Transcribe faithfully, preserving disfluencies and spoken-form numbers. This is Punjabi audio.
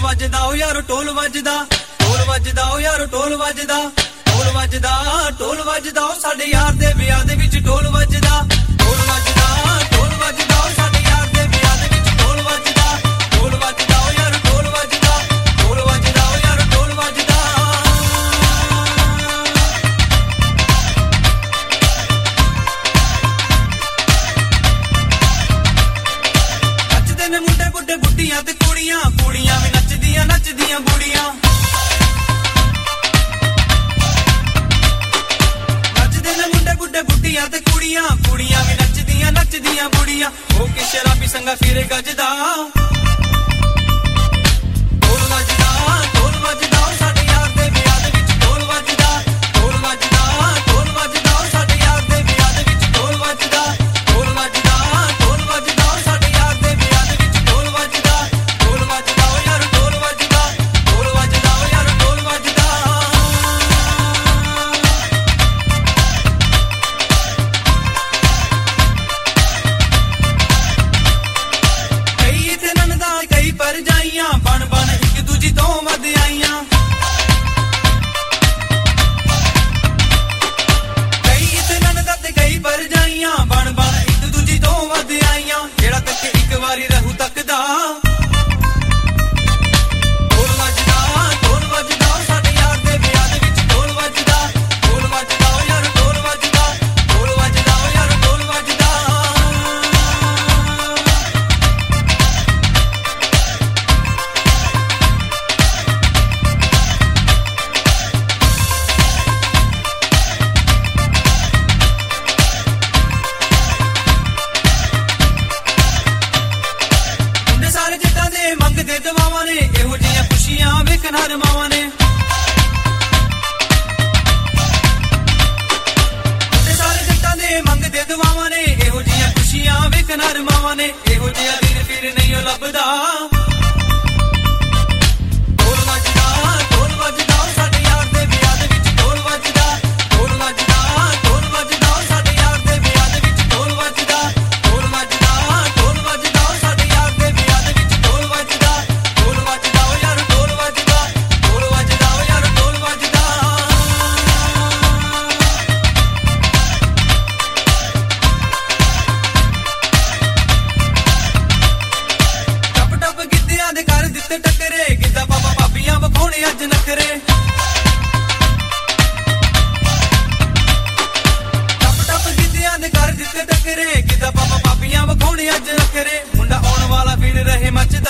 ਵੱਜਦਾ ਓ ਯਾਰ ਢੋਲ ਵੱਜਦਾ ਢੋਲ ਵੱਜਦਾ ਓ ਯਾਰ ਢੋਲ ਵੱਜਦਾ ਢੋਲ ਵੱਜਦਾ ਢੋਲ ਵੱਜਦਾ ਓ ਸਾਡੇ ਯਾਰ ਦੇ ਵਿਆਹ ਦੇ ਵਿੱਚ ਢੋਲ ਵੱਜਦਾ ਢੋਲ ਵੱਜਦਾ ਢੋਲ ਵੱਜਦਾ ਓ ਸਾਡੇ ਯਾਰ ਦੇ ਵਿਆਹ ਦੇ ਵਿੱਚ ਢੋਲ ਵੱਜਦਾ ਢੋਲ ਵੱਜਦਾ ਓ ਯਾਰ ਢੋਲ ਵੱਜਦਾ ਢੋਲ ਵੱਜਦਾ ਓ ਯਾਰ ਢੋਲ ਵੱਜਦਾ ਨੱਚਦੇ ਨੇ ਮੁੰਡੇ ਬੁੱਢੇ ਬੁੱਢੀਆਂ ਤੇ ਕੁੜੀਆਂ ਕੁੜੀਆਂ ਵੀ ਨੱਚਦੀਆਂ ਨੱਚਦੀਆਂ ਬੁੜੀਆਂ ਨੱਚਦੇ ਨੇ ਮੁੰਡੇ ਬੁੱਢੇ ਬੁੱਢੀਆਂ ਤੇ ਕੁੜੀਆਂ ਕੁੜੀਆਂ ਵੀ ਨੱਚਦੀਆਂ ਨੱਚਦੀਆਂ ਬੁੜੀਆਂ ਹੋ ਕੇ ਸ਼ਰਾਬੀ ਸੰਗਾ ਫਿਰੇ ਗੱਜਦਾ ਢੋਲ ਵੱਜਦਾ ਢੋਲ ਵੱਜਦਾ ਸਾਡੇ ਯਾਰ ਦੇ ਵਿਆਹ ਦੇ ਵਿੱਚ ਢੋਲ ਵੱਜਦਾ ਢੋਲ ਵੱਜਦਾ ਢੋਲ ਵੱਜਦਾ ਸਾਡੇ ਯਾਰ ਦੇ ਵਿਆਹ ਦੇ ਵਿੱਚ ਢੋਲ ਵੱਜਦਾ ਢੋਲ ਵੱਜਦਾ ਢੋਲ ਵੱਜਦਾ ਸਾਡੇ ਯਾਰ ਦੇ ਵਿਆਹ ਦੇ ਵਿੱਚ ਢੋਲ ਵੱਜਦਾ ਢੋਲ ਵੱਜਦਾ ਓ ਯਾਰ ਢੋਲ ਵੱਜਦਾ ਢੋਲ ਵੱਜਦਾ ਓ ਯਾਰ ਢੋਲ ਵੱਜਦਾ ਕਈ ਇਥੇ ਨੰਦਾ ਕਈ ਪਰ ਜਾਈਆਂ ਬਣ ਬਣ ਇੱਕ ਦੂਜੀ ਤੋਂ ਵੱਧ ਆਈਆਂ ਕਈ ਇਥੇ ਨੰਦਾ ਤੇ ਕਈ ਪਰ ਜਾਈਆਂ ਬਣ ਬਣ ਇੱਕ ਦੂਜੀ ਤੋਂ ਵੱਧ ਆਈਆਂ ਜਿਹੜਾ ਤੱਕ ਇੱਕ ਵਾਰੀ ਰਹੂ ਤੱਕਦਾ ਢੋਲ ਵੱਜਦਾ ਢੋਲ ਵੱਜਦਾ ਸਾਡੇ ਯਾਰ ਦੇ ਵਿਆਹ ਦੇ ਵਿੱਚ ਢੋਲ ਵੱਜਦਾ ਢੋਲ ਵੱਜਦਾ ਓ ਯਾਰ ਢੋਲ ਵੱਜਦਾ ਢੋਲ ਵੱਜਦਾ ਓ ਯਾਰ ਢੋਲ ਵੱਜਦਾ ਮੁੰਡੇ ਸਾਰੇ ਜਿੱਦਾਂ ਦੇ ਮੰਗਦੇ ਦਵਾਵਾਂ ਨੇ ਇਹੋ ਜਿਹੀਆਂ ਖੁਸ਼ੀਆਂ ਵੇਖਣ ਹਰ ਮਾਵਾਂ ਨੇ ਮੁੰਡੇ ਸਾਰੇ ਜਿੱਦਾਂ ਦੇ ਮੰਗਦੇ ਦਵਾਵਾਂ ਨੇ ਇਹੋ ਜਿਹੀਆਂ ਖੁਸ਼ੀਆਂ ਵੇਖਣ ਹਰ ਮਾਵਾਂ ਨੇ ਇਹੋ ਜਿਹਾ ਦਿਨ ਫਿਰ ਨਹੀਂ ਓ ਲੱਭਦਾ ਢੋਲ ਵੱਜਦਾ ਢੋਲ ਵੱਜਦਾ ਸਾਡੇ ਯਾਰ ਦੇ ਵਿਆਹ ਦੇ ਵਿੱਚ ਢੋਲ ਵੱਜਦਾ ਢੋਲ ਵੱਜਦਾ ਢੋਲ ਵੱਜਦਾ ਸਾਡੇ ਯਾਰ ਦੇ ਵਿਆਹ ਦੇ ਵਿੱਚ ਢੋਲ ਵੱਜਦਾ ਢੋਲ ਵੱਜਦਾ ਢੋਲ ਵੱਜਦਾ ਸਾਡੇ ਯਾਰ ਦੇ ਵਿਆਹ ਦੇ ਵਿੱਚ ਢੋਲ ਵੱਜਦਾ ਢੋਲ ਵੱਜਦਾ ਓ ਯਾਰ ਢੋਲ ਵੱਜਦਾ ਢੋਲ ਵੱਜਦਾ ਓ ਯਾਰ ਢੋਲ ਵੱਜਦਾ ਟੱਪ ਟੱਪ ਗਿੱਧਿਆਂ ਦੇ ਕਰ ਦਿੱਤੇ ਟੱਕਰੇ ਗਿੱਧਾ ਪਾਪਾ ਭਾਬੀਆਂ ਵਿਖਾਉਣੇ ਅੱਜ ਨਖਰੇ ਟੱਪ ਟੱਪ ਗਿੱਧਿਆਂ ਦੇ ਕਰ ਦਿੱਤੇ ਟੱਕਰੇ ਗਿੱਧਾ ਪਾਪਾ ਭਾਬੀਆਂ ਵਿਖਾਉਣੇ ਅੱਜ ਨਖਰੇ ਮੁੰਡਾ ਆਉਣ ਵਾਲਾ ਫਿਰ ਰਹੇ ਮੱਚ